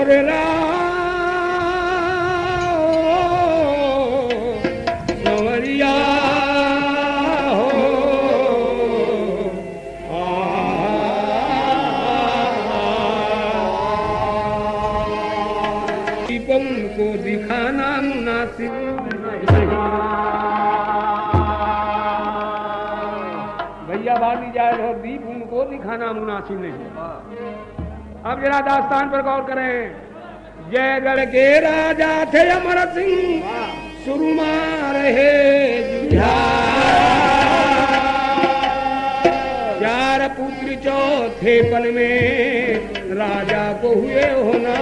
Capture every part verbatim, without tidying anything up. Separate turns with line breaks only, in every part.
मोरे रावरिया हो दीपम को दिखाना मुनासिब भैया बाजी जाए और दीप उनको दिखाना मुनासिब नहीं। अब जरा दास्तान पर गौर करें। जयगढ़ के राजा थे अमर सिंह सुरमा रहे चार पुत्र चौथे पन में राजा को हुए होना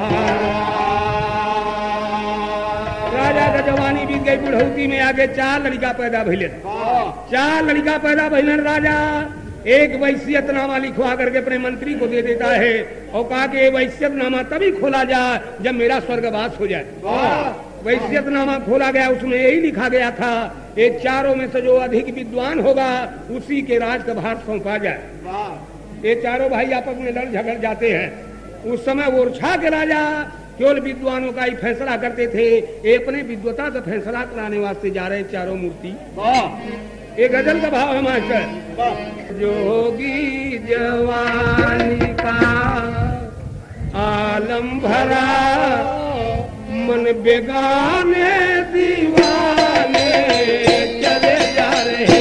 राजा का जवानी बीत गई बुढ़ौती में आगे चार लड़का पैदा भइले चार लड़का पैदा भइले राजा एक वैश्यतनामा लिखवा करके अपने मंत्री को दे देता है और कहा कि ये वैश्यतनामा तभी खोला जाए जब मेरा स्वर्गवास हो जाए। वैश्यतनामा खोला गया उसमें यही लिखा गया था ये चारों में से जो अधिक विद्वान होगा उसी के राज का भार सौंपा जाए। ये चारों भाई आपस में लड़ झगड़ जाते हैं। उस समय ओरछा के राजा केवल विद्वानों का ही फैसला करते थे। ये अपने विद्वता का फैसला कराने वास्ते जा रहे चारों मूर्ति। एक गजल का भाव है मास्टर। जोगी जवानी का आलम भरा मन बेगाने दीवाने चले जा रहे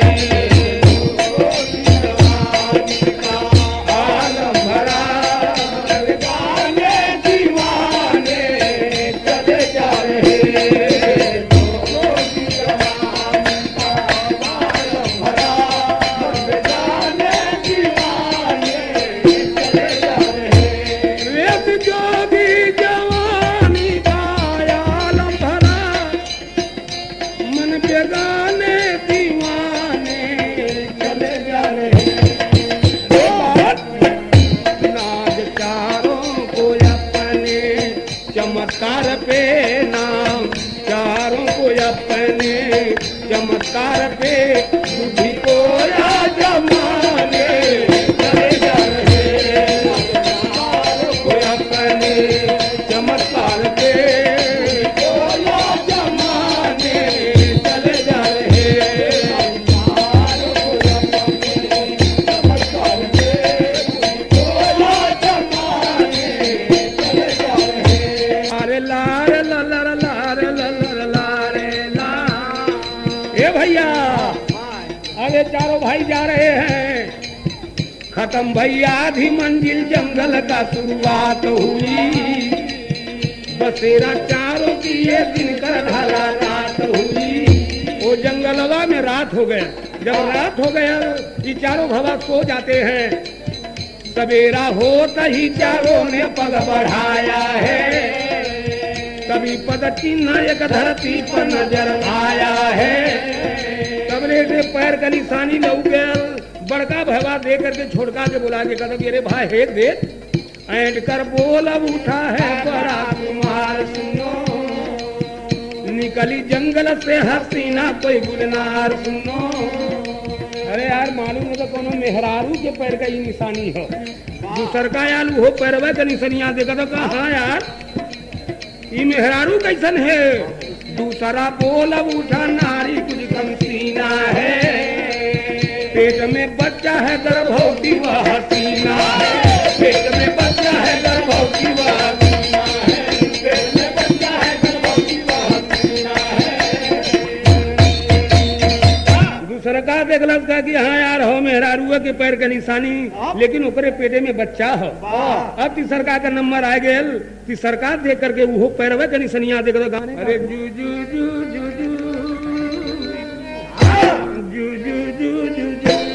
चमत्कार पे नाम चारों को अपने चमत्कार पे बुद्धि को जमाने चले जा रहे चारों को अपने चमत्कार पे जमाने चले जा रहे चारों को अपने चमत्कार पे जमाने चले जा रहे। लारे ललर लारे ललर लारे ला ए भैया अरे चारों भाई जा रहे हैं। खत्म भैया आधी मंजिल जंगल का शुरुआत हुई बसेरा चारों की ये दिन कर ढाला रात हुई। वो जंगलवा में रात हो गया। जब रात हो गया ये चारों भवा सो जाते हैं। सवेरा होता ही चारों ने पग बढ़ाया है। कभी पद चिन्ह एक धरती पर नजर आया है। कबरे से पैर का निशानी लग गया। बड़का भवा दे करके छोड़का के बुला के कदम अरे भाई हे दे ऐंड कर बोल अब उठा है बड़ा कुमार सुनो निकली जंगल से हसीना कोई गुलनार सुनो। अरे यार मालूम है तो कोनो मेहरारू के पैर का ही निशानी हो दूसर का आलू हो पैरवा का निशानिया देखा तो कहा यार ये मेहरारू कैसन है। दूसरा बोल उठा नारी कुछ कम सीना है पेट में बच्चा है गर्भवती वह हसीना है। पेट में बच्चा है गर्भवती वह हसीना है। पेट में बच्चा है गर्भवती वह हसीना है। दूसरा का देखलक का कि हाँ यार हो मेहरारू के पैर का निशानी लेकिन ओकरे पेटे में बच्चा हो। अब तीसरका का नंबर आ गया तीसरका देख करके वो पैरवे के निशानियां देख दो गाने। अरे जू जू जू जू जू जू जू जू जू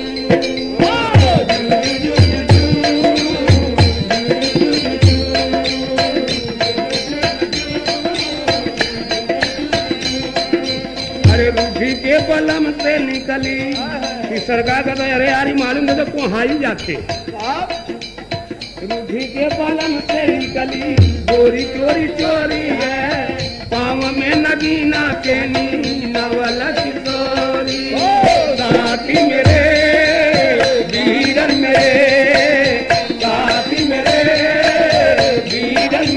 अरे रूठी के बलम से निकली तीसरका का तो अरे यार मालूम है तो कोहाई जाते रूठी के बलम से निकली गोरी चोरी चोरी है पाँव में नगीना के नी नवल किशोरी साथी मेरे वीरन मेरे साथी मेरे वीरन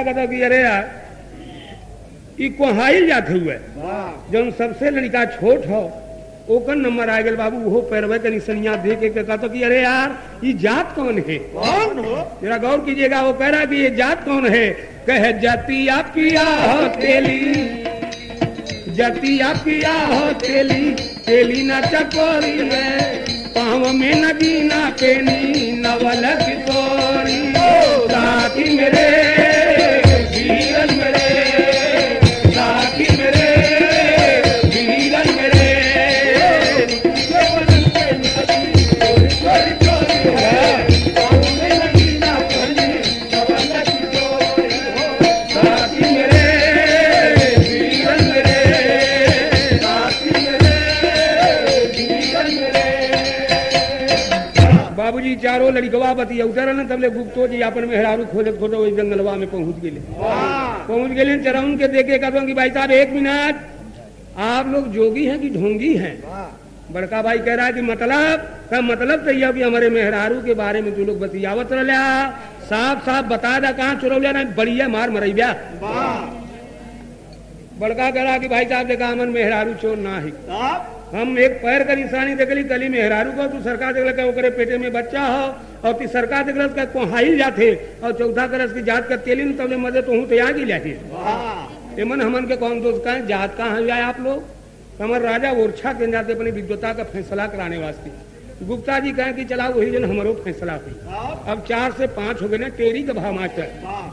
कहता कि अरे यार ई कोहाइल जाते हुए जौन सबसे लड़का छोट हो ओकर नंबर आ गए बाबू वो पैरवे के निशानियां दे के कहता कि अरे यार ये जात कौन है? कौन हो? जरा गौर कीजिएगा। वो कह रहा कि ये जात कौन है? कहे जातिया पिया हो तेली, जातिया पिया हो तेली, तेली ना चकोरी है, पाँव में नगीना पेनी नवल की तोरी, साथी मेरे वीरन मेरे, साथी मेरे वीरन मेरे, बाबूजी चारों लड़कवा बती उतर न तबले गुप्तो जी अपन मेहरारू खोले खोटे वही जंगलवा में पहुंच गए पहुंच गए चरौन के देखे कहते कि भाई साहब एक मिनट, आप लोग जोगी हैं कि ढोंगी हैं? बड़का भाई कह रहा है कि मतलब का मतलब तो यह कि हमारे मेहरारू के बारे में जो लोग बतियावत रहा साफ साफ बता दा कहाँ चुरौलिया नहीं बढ़िया मार मरैया। बड़का कह रहा कि भाई साहब देखा हमन मेहरारू चोर ना ही, हम एक पैर का निशानी देखली कली मेहरारू को, तू सरकार देख ओकरे पेटे में बच्चा हो और ती सरकार देख का कोहाइल जाते और चौथा करस की जात का तेली तब मदद तो हूँ तो आगे जाते एमन हमन के कौन दोस्त का जात कहाँ है आप लोग? हमारे राजा ओरछा के जाते अपनी विद्वता का फैसला कराने वास्ते। गुप्ता जी कहे कि चला वही जन हमारो फैसला हुई। अब चार से पांच हो गए ना टेरी का भाव मास्टर।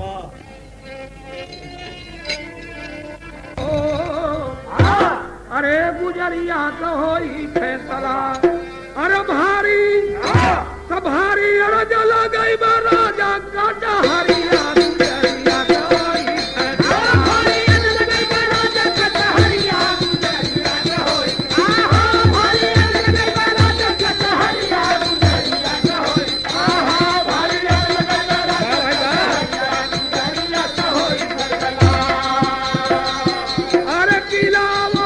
अरे गुजरिया तो होई फैसला, अरे भारी तो भारी, अरे जला गई राजा का डहरिया, गुजरिया तो होई फैसला, भारी जला गई राजा का डहरिया, गुजरिया तो होई, आहा भारी जला गई राजा का डहरिया, गुजरिया तो होई, आहा भारी जला गई राजा गुजरिया तो होई फैसला। अरे किला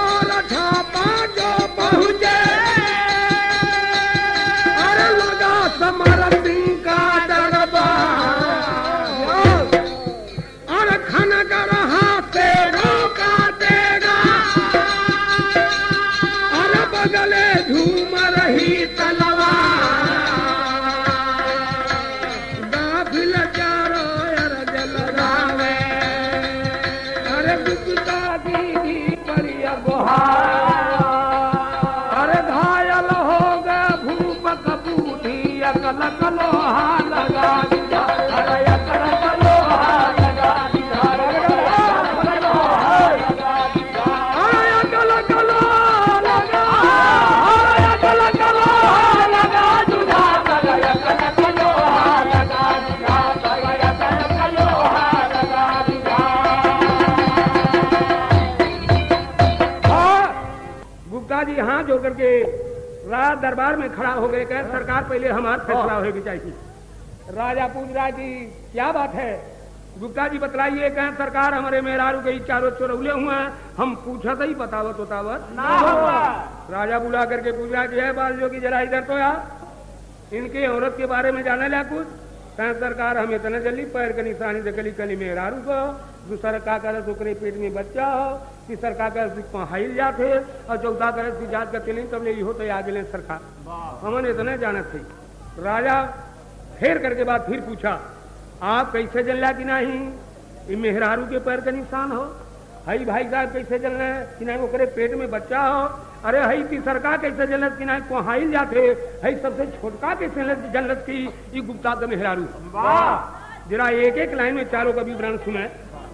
हाथ जोड़ करके राज दरबार में खड़ा हो गए। कह सरकार पहले हमारा फैसला होगी चाहिए। राजा पूछ रहा कि क्या बात है? गुप्ता जी बतलाइए। कह सरकार हमारे मेहरारू के चारों चोरौले हुए, हम पूछा था ही बतावत उतावत ना हुआ। राजा बुला करके पूछ रहा कि है बाल जो कि जरा इधर तो यार, इनके औरत के बारे में जाने ला कुछ? कह सरकार हम इतना जल्दी पैर के निशानी देखली कली मेहरारू को, दूसरा का करत ओकरे पेट में बच्चा हो, तीसर का करत पहाइल जाते और चौथा करत की जात करते नहीं, तब ले हो तो आगे ले सरकार हमने इतने जानत थे। राजा फेर करके बाद फिर पूछा आप कैसे जल्ला कि नहीं? ये मेहरारू के पैर का निशान हो। हई भाई साहब कैसे जल रहे कि नहीं ओकरे पेट में बच्चा हो। अरे हई तीसर का कैसे जलत कि नहीं कोहाइल जाते। हई सबसे छोटका कैसे जलत की ये गुप्ता का मेहरारू। जरा एक एक लाइन में चारों का विवरण सुने।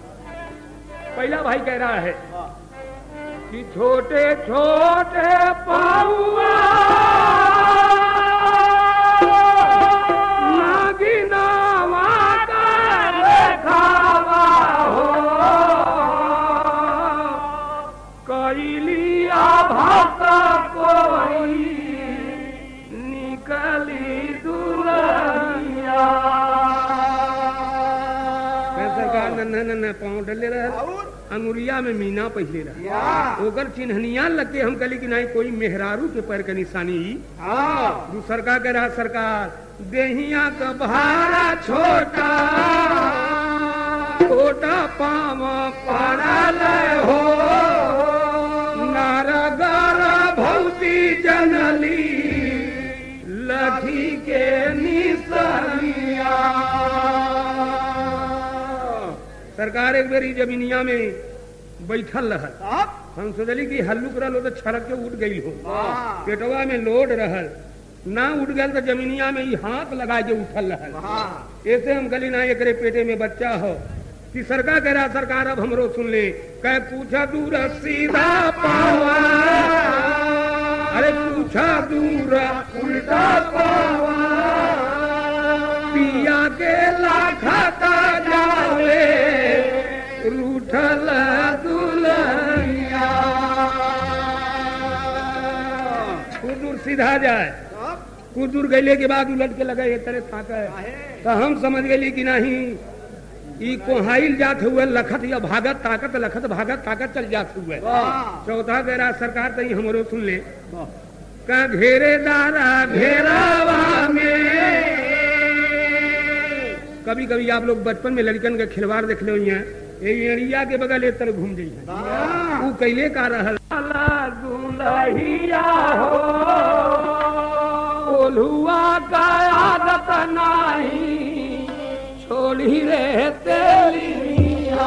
पहला भाई कह रहा है कि छोटे छोटे पाऊआ नागिनावा का देखावा हो, कैलिया भाषा कोई निकली दुल्हनिया। नन्ना पाँव डले रहे, अंगुरिया में मीना पहले रहे, ओकर चिन्हनिया लगते हम कली कि नहीं कोई मेहरारू के पैर के निशानी। दूसर का कह रहा सरकार देहिया का भारा छोटा, लोटा पाम पड़ल हो नारगार भौती जनली लठी के निसनिया। सरकार एक बेरी जमीनिया में बैठल रहल, हम सोचली कि हल्लुक रहल हो तो छड़क के उठ गई हो, पेटवा में लोड रहल ना उठ गल तो जमीनिया में ही हाथ लगा के उठल रहल। ऐसे हम गली ना एकरे पेटे में बच्चा हो कि सरकार कह रहा सरकार अब हमरो सुन ले, कह पूछा दूर सीधा पावा, अरे पूछा दूर उल्टा पावा, पिया के लाखता जावे रूठल दुल्हनिया। कुछ दूर सीधा जाए, कुछ दूर गईले के बाद उलट के लगे एक तरह ताका तो हम समझ गई कि नहीं ई कोहाइल जात हुए लखत या भागत ताकत लखत भागत ताकत चल जात हुए। चौथा कह सरकार तो हमरो सुन ले, का घेरे दारा घेरावा में। कभी कभी आप लोग बचपन में लड़कन का खिलवाड़ देख लो, एड़िया के बगल एक तरह घूम जाइए, वो कैले का रहल दुल्हिया हो ओलुआ का आदत नहीं छोड़ी रे तेलिया।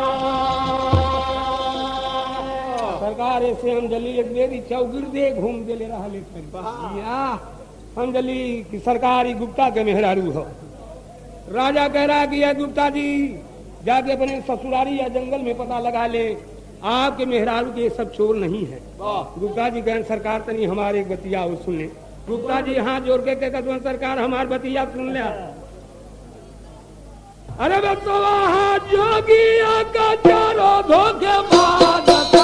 सरकार ऐसे हम जली एक बेरी चौगिर दे घूम दे ले रहा लेकर हम जली कि सरकारी गुप्ता के मेहरारू हो। राजा कह रहा कि यह गुप्ता जी जाके अपने ससुरारी या जंगल में पता लगा ले, आपके मेहरारू के ये सब चोर नहीं है। गुप्ता जी कहें सरकार तनी हमारे एक बतिया हो सुन ले। गुप्ता जी हाथ जोड़ के कहते सरकार हमार बतिया सुन ले। अरे बच्चों जोगिया का चारों धोखेबाज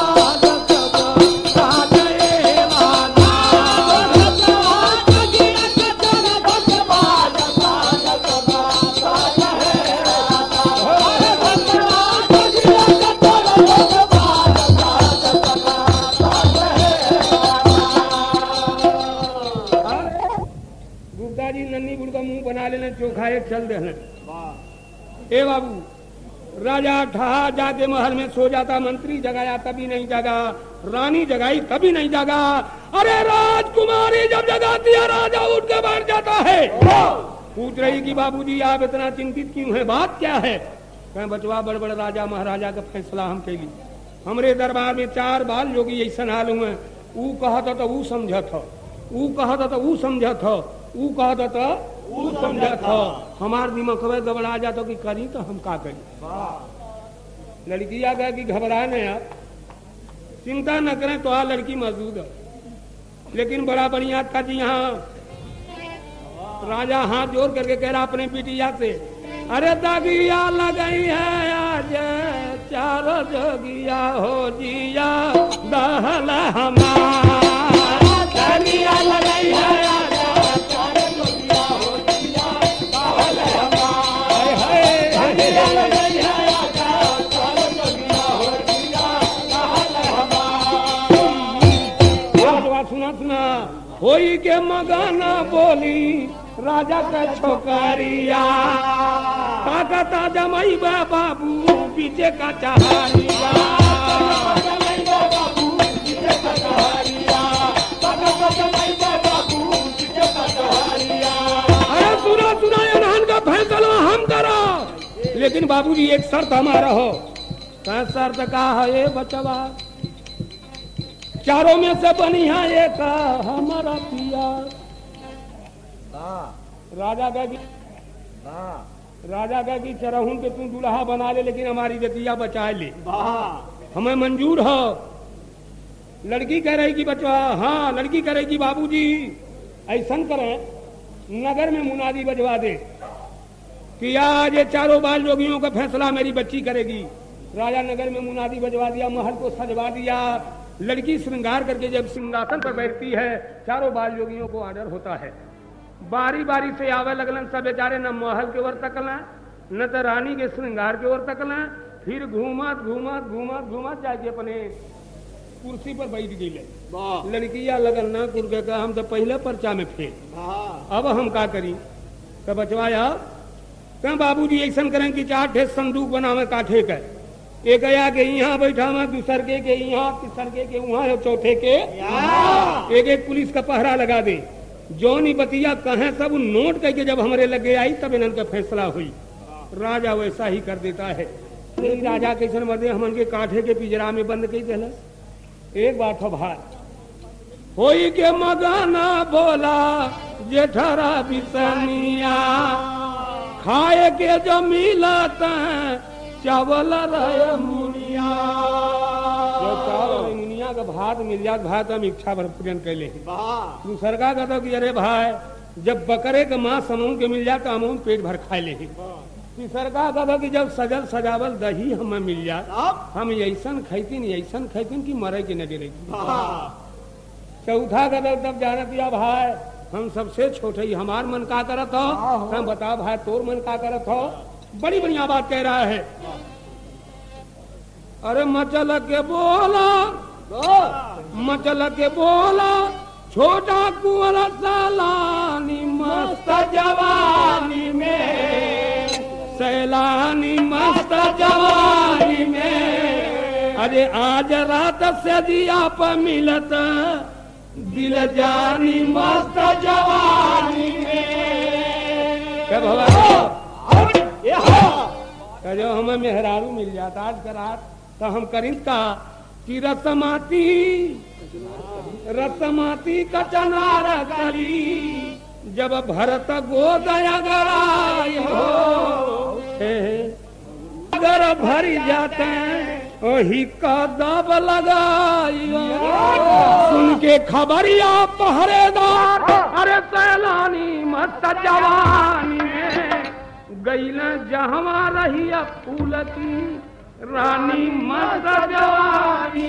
चोखा एक चल दे। ए बाबू राजा ठहा जाके महल में सो जाता, मंत्री जगाया तभी नहीं जागा, रानी जगाई तभी नहीं जागा। अरे राजकुमारी जब जगाती है राजा उठ के बैठ जाता है। पूछ रही कि बाबूजी आप इतना चिंतित क्यों है, बात क्या है? कहें बचवा बड़ बड़ राजा महाराजा का फैसला हम कैली, हमरे दरबार में चार बाल जोगी ऐसा हाल हुए, ऊ कहता तो ऊ समझत हो, ऊ कहता तो ऊ समझत हो, ऊ कहता तो ऊ समझत हो। हमार दिमाग घबरा जाता कि करी तो हम का करी। लड़किया कहा कि घबराए नहीं आप, चिंता न करें तो आ लड़की मौजूद है। लेकिन बड़ा बढ़िया था जी यहाँ राजा हाथ जोड़ करके कह रहा अपने बिटिया से, अरे दगिया लगई है आज चारों जोगिया हो जिया दहल हमार, दगिया लगई है होई के मगाना बोली राजा का छोकरिया, ताकता जमाई बाबू पीछे का चहारिया। अरे सुना सुना एनहन का फैसला हम करो, लेकिन बाबूजी एक शर्त हमारा हो। क्या शर्त का है ये बचवा? चारों में से बनिया एक हमारा पिया। राजा का की राजा का की चरहुन के तू दुल्हा बना ले, लेकिन हमारी बेटिया बचा ले, हमें मंजूर हो। लड़की कह रही कि बचवा, हाँ लड़की कह रही कि बाबूजी ऐसा करें नगर में मुनादी बजवा दे कि आज ये चारों बाल जोगियों का फैसला मेरी बच्ची करेगी। राजा नगर में मुनादी बजवा दिया, महल को सजवा दिया। लड़की श्रृंगार करके जब सिंहासन पर बैठती है, चारों बाल योगियों को ऑर्डर होता है, बारी बारी से आवे लगलन सब बेचारे, न महल के ओर तकला न तो रानी के श्रृंगार के ओर तकला। फिर घूमत घूमत घूमत घूमत जाके अपने कुर्सी पर बैठ गई। लड़किया लगन ना कुर्के का हम तो पहले पर्चा में फेल, अब हम का करी? तो बचवाया कह बाबूजी ऐसा करें कि चार ठे संदूक बनावे काठे का, एक गया के यहाँ बैठा मैं, दूसर के के यहाँ, तीसर के के वहाँ, और चौथे के एक एक पुलिस का पहरा लगा दे। जौनी बतिया कहे सब नोट करके जब हमारे लगे आई तब इनका फैसला हुई। राजा वैसा ही कर देता है। राजा कैसे मर्दे हमन के काठे के पिंजरा में बंद कर दिला। एक बात हो भाई, होई के मगाना बोला जेठरा बिसनिया, खाए के जो मिलता चावल रहे मुनिया, चावल मुनिया का भात मिल जात भात हम इच्छा भर पूजन कैले। दूसर का कहता कि अरे भाई जब बकरे का मांस समूह के मिल जाता हम पेट भर खा ले। तीसर का कहता कि जब सजल सजावल दही हमें मिल जात हम ऐसा खैतीन ऐसा खैतीन की मरे के न गिरे। चौथा कहता तब जाना दिया भाई हम सबसे छोटे, हमार मन का करत हो, हम बता भाई तोर मन का करत हो। बड़ी बढ़िया बात कह रहा है। अरे मचल के बोला मचल के बोला छोटा कुंवर सैलानी मस्त जवानी में, सैलानी मस्त जवानी में, अरे आज रात से दिया पर मिलत दिल जानी मस्त जवानी में। क्या भला जो हमें मेहरारू मिल जाता आज का रात तो हम करीब का कि रतमाती रतमाती का चनार करी जब भरत गोदया गराई हो, अगर भरी जाते हैं वही का दब लगाई सुन के खबरिया पहरेदार, अरे सैलानी मस्त जवानी में गईल जहवा रही फूल की रानी मस्त जवानी।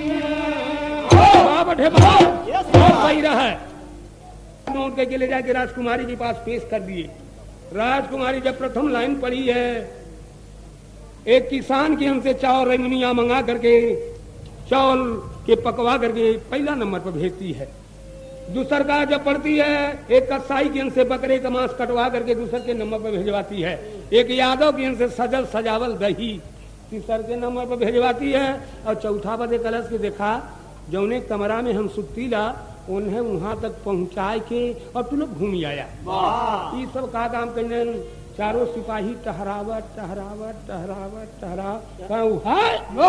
सही रहा है। नोट के ले जाके राजकुमारी के पास पेश कर दिए। राजकुमारी जब प्रथम लाइन पढ़ी है, एक किसान के हमसे चावल रेमुनिया मंगा करके चावल के पकवा करके पहला नंबर पर भेजती है। दूसर का जब पड़ती है, एक कसाई के से बकरे का मांस कटवा करके दूसर के नंबर पर भेजवाती है। एक यादव के से सजल सजावल दही तीसर के नंबर पर भेजवाती है। और चौथा बदे कलश के देखा जौने कमरा में हम सुती ला उन्हें वहां तक पहुंचाए के और तू लोग घूम आया। ये सब का काम करने चारों सिपाही टहरावट टहरावट टहरावट टहरा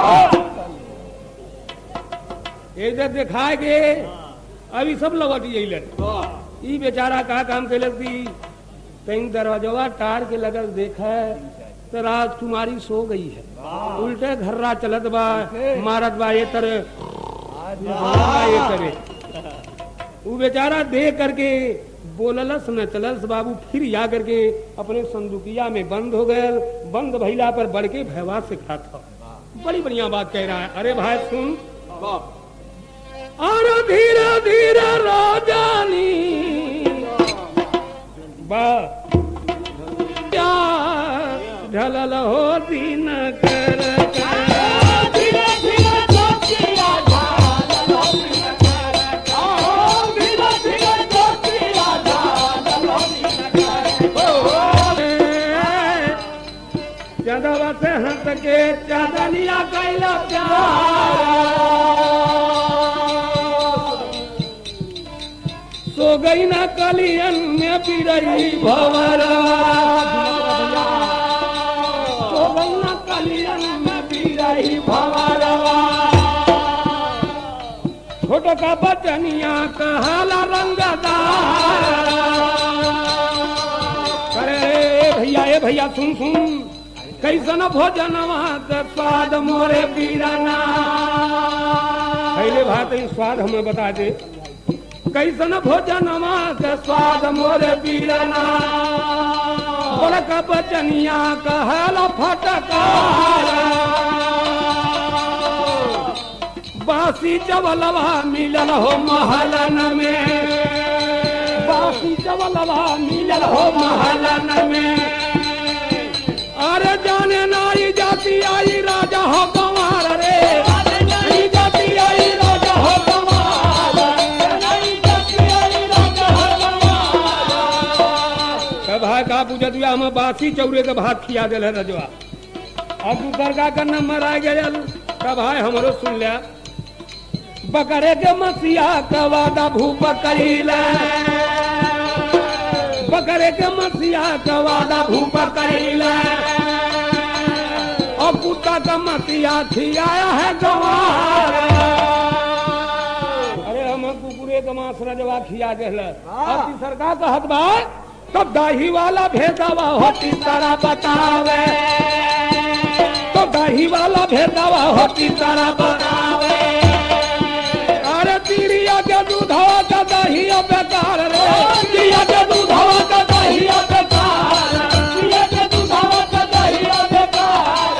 इधर दिखाए के अभी सब लौट ये बेचारा का काम के लगती कहीं दरवाजा टार के लगल देखा तो राजकुमारी सो गई है। उल्टे घर्रा चलत बा मारत बा ये तरह ये करे। वो बेचारा देख करके बोललस न चलस बाबू फिर या करके अपने संदुकिया में बंद हो गए। बंद भैला पर बढ़ के भयवा से खा था। बड़ी बढ़िया बात कह रहा है। अरे भाई सुन और धीरे धीरे राजानी बा ढलल हो दिन कर धीरे धीरे चंदवा से हंस के चांदनिया कैला सो गई ना कलियन में पिरई भवरा सो गई ना कलियन में पिरई भवरा छोटो का बचनिया कहाला रंगदार। अरे भैया ए भैया सुन सुन कैसन भोजनवा के स्वाद मोरे पीराना पहले भात स्वाद हमें बता दे। कैसन भोजनवा के स्वाद मोरे पीराना बड़का बचनिया कहला फटकार बासी चवलवा मिलल हो महलन में बासी चवलवा मिलल हो महलन में। अरे जाने नाई जाती आई राजा हो गंवार रे नहीं जाती आई राजा हो गंवार नहीं जाती आई राजा हो गंवार। तब भाई का पूछत हुआ हम बासी चौरे के भात खिया दिल रजवा अब दूसर का कर नंबर आ गया तब भाई हमरो सुन लिया बकरे के मसीहा कवादा भूप करीला बकरे के मसीहा कवादा भूप करीला और कुत्ता का मसीहा खियाया है गवार अरे हम कुकुरे का मांस रजवा खिया दिल अब सरकार का हक बा तब दही वाला भेदवा होती तरह बतावे तो दही वाला भेदवा होती तरह बतावे अरे तीरिया के दूधवा का दही बेकार रे तीरिया के दूधवा का दही बेकार तीरिया के दूधवा का दही बेकार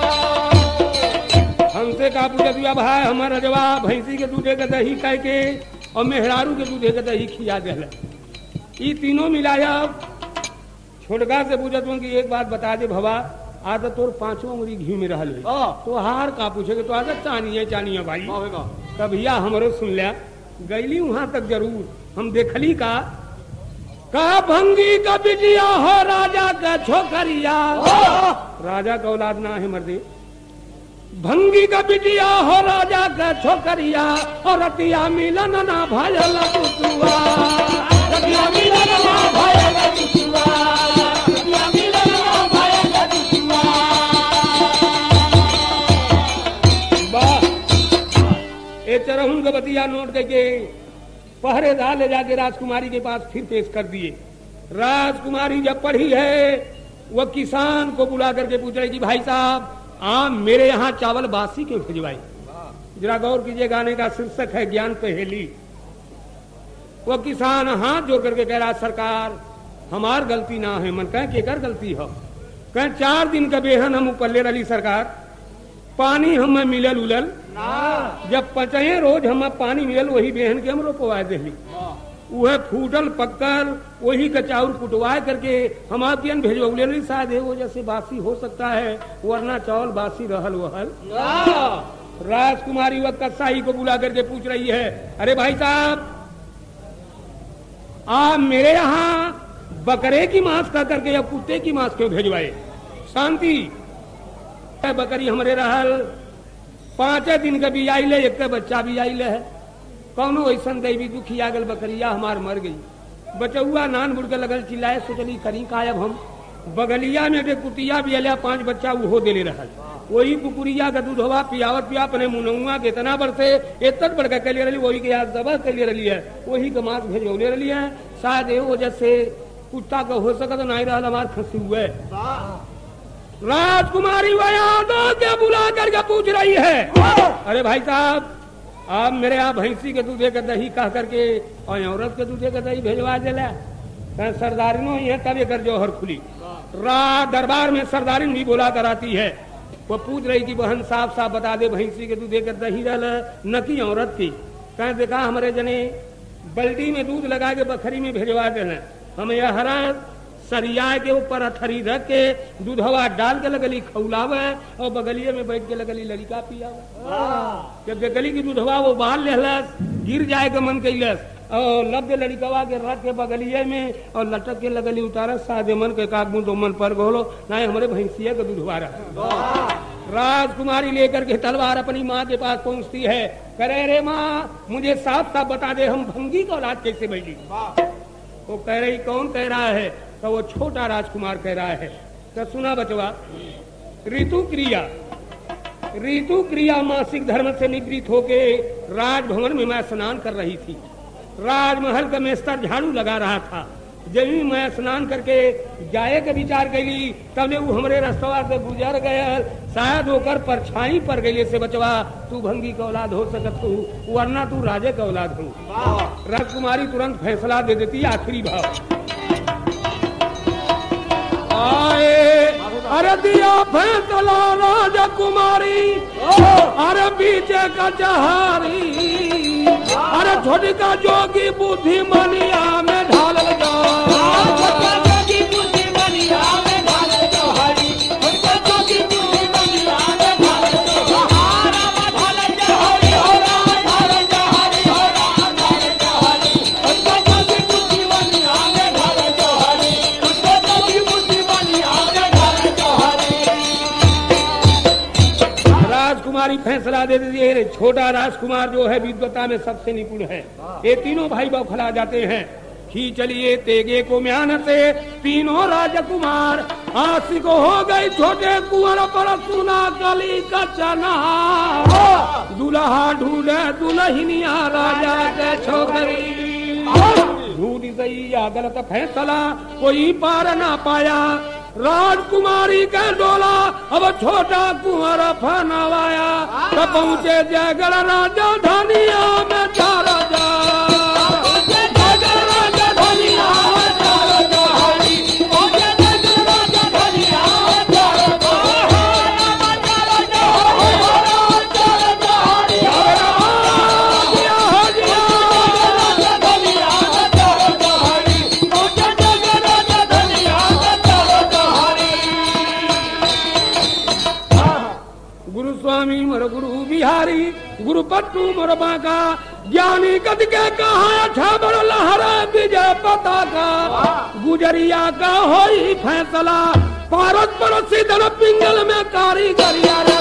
हमसे का पूछे दिया भाई हमारा जवाब भैंसी के दूधे का दही कह के और मेहरारू के दूधे का दही खिया दे ये तीनों मिलाया छोटका से पूछत हूँ कि एक बात बता दे भवा आज तोर पांचों उंगली घी में रहल है तो हार का पूछे तो आज चानिए चानिए भाई कभिया हमरो सुन लिया गईली वहां तक जरूर हम देखली का का भंगी का बिटिया हो राजा का छोकरिया राजा का औलाद ना है मर्दे भंगी का बिटिया हो राजा का छोकरिया और रतिया मिलन ना भायल पुतुआ रतिया मिलन ना भायल पुतुआ रतिया मिलन ना भायल पुतुआ वाह ए चरहुन का बतिया नोट करके पहरेदार ले जाके राजकुमारी के पास फिर पेश कर दिए राजकुमारी जब पढ़ी है वह किसान को बुला करके पूछ रही कि भाई साहब आ मेरे यहाँ चावल बासी क्यों भिजवाई जरा गौर कीजिए गाने का शीर्षक है ज्ञान पहेली वो किसान हाथ जोड़ करके कह रहा सरकार हमार गलती ना है मन कह केकर गलती हो कह चार दिन का बेहन हम उपल्ले रही सरकार पानी हमें मिलल उलल जब पचे रोज हम पानी मिलल वही बेहन के हम रोपवा दिली वह फूटल पक्कर वही का चाउर कुटवा करके हम आपन भेजवले शायद वो जैसे बासी हो सकता है वरना चावल बासी रहल वहल राजकुमारी वह कसाई को बुला करके पूछ रही है अरे भाई साहब आप मेरे यहाँ बकरे की मांस खा करके या कुत्ते की मांस क्यों भेजवाए शांति बकरी हमारे रहल पांच दिन का भी आई ले एक बच्चा भी आई ले है कौनो ऐसा दैवी दुखी आ गल बकरिया हमार मर गई बचौआ नान बुड़ के लगल चिल्लाए सोचली करी कायब हम बगलिया में के कुतिया भी अलिया पांच बच्चा वो दे रहल वही कुकुरिया का दूधवा पियावत पिया अपने मुनौआ के इतना बढ़ते इतना बढ़ के कलियर रही वही के याद दबा कलियर रही है वही का मांस भेजौले रही है शायद ये वजह से कुत्ता का हो सका तो नहीं रहा हमार फंसी हुए राजकुमारी वह के बुला करके पूछ रही है अरे भाई साहब आप मेरे यहाँ भैंसी के दूधे का दही कह करके और औरत के दूधे का दही भेजवा दिला सरदारिनों ही है तब एक जोहर खुली रात दरबार में सरदारिन भी बोला कराती है वो पूछ रही कि बहन साफ साफ बता दे भैंसी के दूधे का दही रल न की औरत की कह देखा हमारे जने बल्टी में दूध लगा के बखरी में भेजवा देना हम यह हरा सरिया के ऊपर हथरी रख के दूधवा डाल के लगली खौलावे और बगलिए में बैठ के लगली लड़का पियावे जब गली की दूधवा वो बाहर लेहलस गिर जाए का मन कैलस और लब के लड़कवा के रख के बगलिए में और लटक के लगली उतारा सादे मन के काक मुंह मन पर गोलो ना हमारे भैंसिया का दूधवा रहा राजकुमारी लेकर के तलवार अपनी माँ के पास पहुँचती है करे रे माँ मुझे साफ साफ बता दे हम भंगी का औलाद कैसे बैठी वो कह रही कौन कह रहा है तो वो छोटा राजकुमार कह रहा है तो सुना बचवा ऋतु क्रिया ऋतु क्रिया मासिक धर्म से निवृत्त होके राजभवन में मैं स्नान कर रही थी राजमहल का मेस्तर झाड़ू लगा रहा था जब भी मैं स्नान करके जाए का विचार कैली तब वो हमारे रास्ता से गुजर गए शायद होकर परछाई पर गई से बचवा तू भंगी का औलाद हो सकत तू वरना तू राजे का औलाद हो राजकुमारी तुरंत फैसला दे देती आखिरी भाव आए अरे दिया फैसला राजा कुमारी अरे बीचे का जहारी अरे छोटी का जोगी बुद्धि मनिया में ढाल फैसला दे दिए। छोटा राजकुमार जो है विद्वता में सबसे निपुण है। ये तीनों भाई बौखला जाते हैं। खींच लिए तेगे को म्यान से तीनों राजकुमार, आशिक हो गई छोटे कुंवर पर सुना कली का चना। दुल्हा ढूंढे दुल्हनिया राजा के छोकरी, ढूंढ गई या गलत फैसला कोई पार ना पाया। राजकुमारी का डोला अब छोटा कुंवर फनवाया। तो पहुँचे जयगढ़ राजा धनिया में चार राजा, गुरु पट्टू मोर बांका, ज्ञानी कद के कहा छाबर लहरा विजय पताका। गुजरिया का होई फैसला, पारस पर सिद्धन पिंगल में कारीगरिया।